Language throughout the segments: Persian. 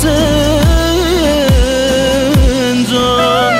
حسین جان.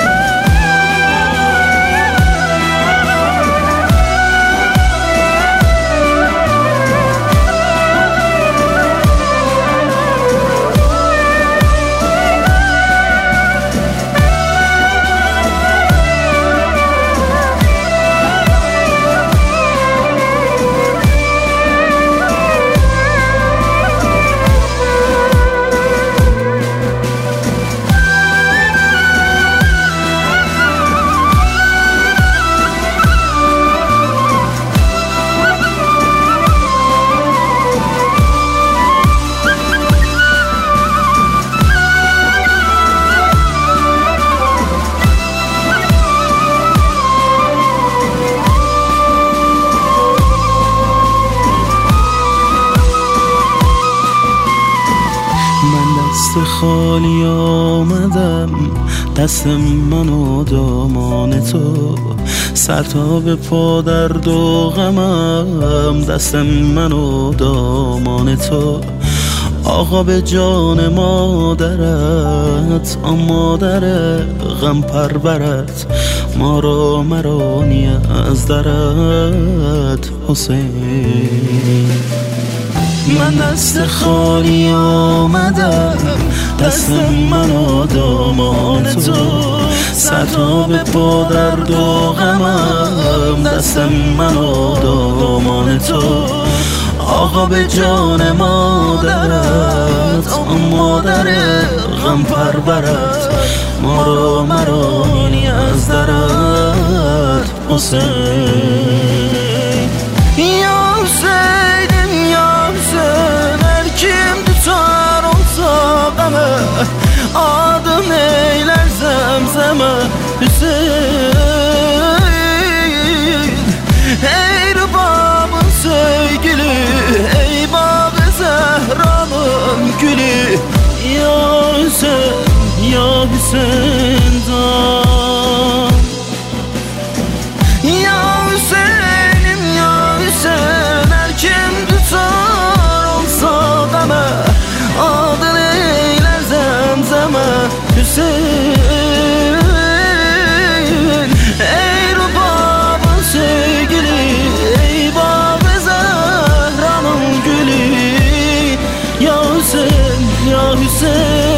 دست خالی آمدم، دست من و دامان تو، سر تا به پا درد و غمم، دست من و دامان تو. آقا به جان مادرت، آن مادر غم پرورت، ما را مرانی از درت حسین. من دست خالی آمدم، دست من و دامان تو، سر تا به پا درد و غمم، دست من و دامان تو. آقا به جان مادرت، آن مادر غم پرورت، ما را مرانی از درت حسین. یا حسین kim tutar olsa bana, adım eyler zemzeme Hüseyin. Ey Rıbamın sevgili, ey Bab-ı Zehra'nın gülü, ya Hüseyin, ya Hüseyin can. Ya Hüseyin'im ya Hüseyin, her kim tutar adın eyler zemzeme Hüseyin. Ey Rubab'ın sevgili, ey Bab-ı Zehra'nın gülü, ya Hüseyin, ya Hüseyin.